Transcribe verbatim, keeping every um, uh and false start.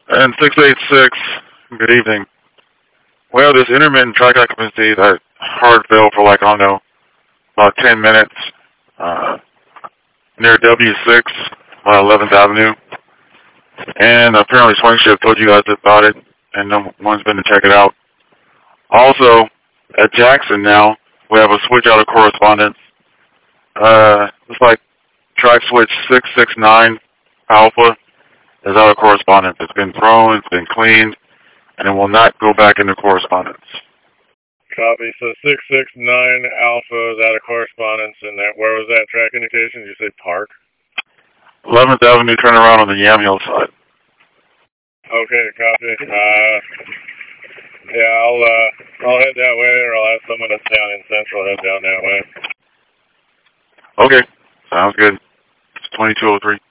And six eight six, good evening. Well, this intermittent track occupancy that hard failed for like, I don't know, about ten minutes uh, near W six on eleventh Avenue. And apparently Swing Shift told you guys about it, and no one's been to check it out. Also, at Jackson now, we have a switch out of correspondence. Uh, it's like track switch six six nine Alpha is out of correspondence. It's been thrown, it's been cleaned, and it will not go back into correspondence. Copy. So six six nine Alpha is out of correspondence, and that, where was that track indication? Did you say Park? eleventh Avenue turnaround on the Yamhill side. Okay, copy. Uh, yeah, I'll uh, I'll head that way, or I'll have someone that's down in Central head down that way. Okay, sounds good. It's twenty-two oh three.